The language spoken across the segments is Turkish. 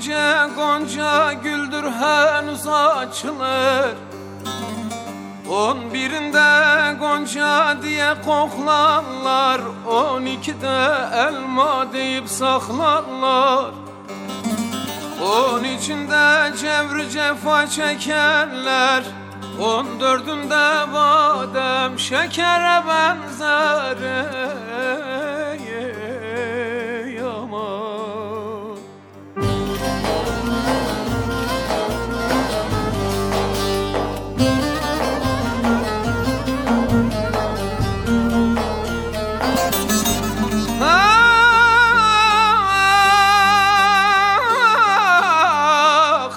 ince gonca güldür henüz açılır. 11'inde gonca diye koklarlar, 12'de elma deyip saklarlar. 13'ünde cevri cefa çekerler, 14'ünde badem şekere benzer. Yaman. Ah,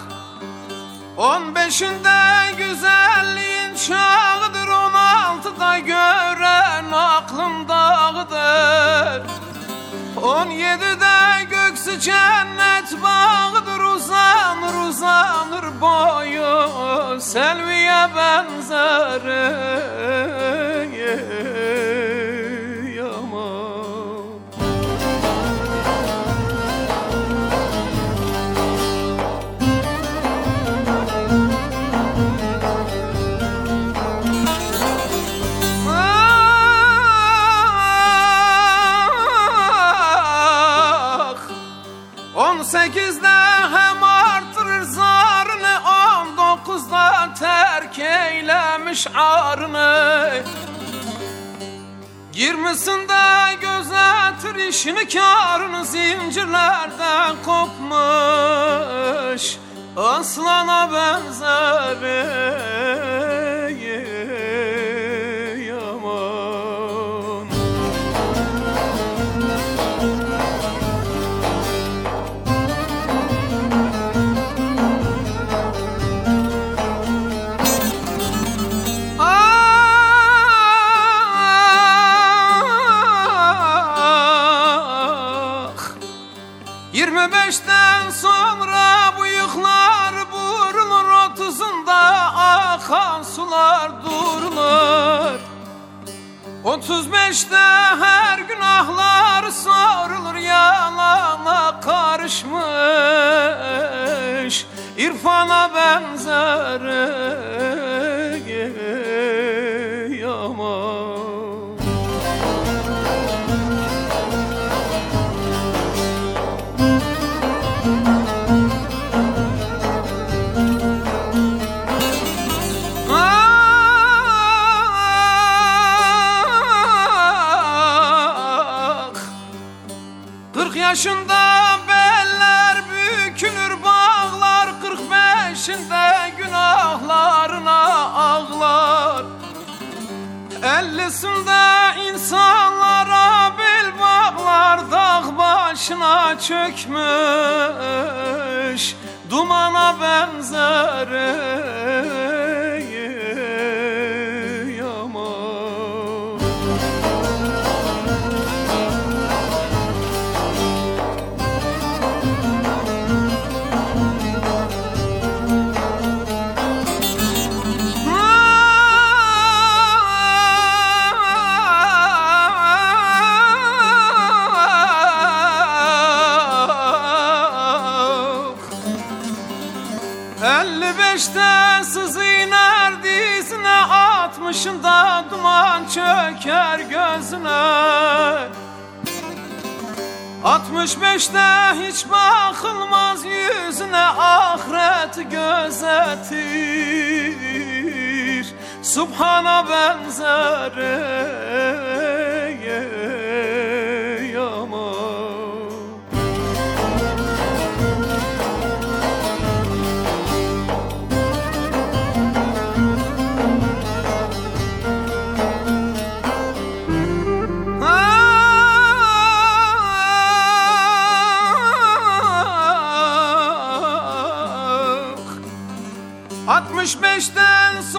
15'inde güzelliğin çağıdır, 16'da gören aklım dağıdır. 17'de göksü cennet bağıdır, uzanır uzanır boyu selviye benzer. Yaman. Ah, 18'de hem artırır zarını, 19'da terk eylemiş arını. 20'sinde gözetir işini kârını, zincirlerden kopmuş aslana benzer. Yaman. Ah, 25'ten sonra bıyıklar burulur, 30'unda akan sular durulur. 35'te her günahlar sorulur, yalana karışmış irfana benzer. Yaman. Ah, 40 yaşında beller bükülür bağlar, 45'inde günahlarına ağlar. 50'sinde insanlara bel bağlar, dağ başına çökmüş dumana benzer. Yaman. Ah, 55'te sızı iner dizine, 60'ında duman çöker gözüne. 65'te hiç bakılmaz yüzüne, ahiret gözetir Subhana benzer.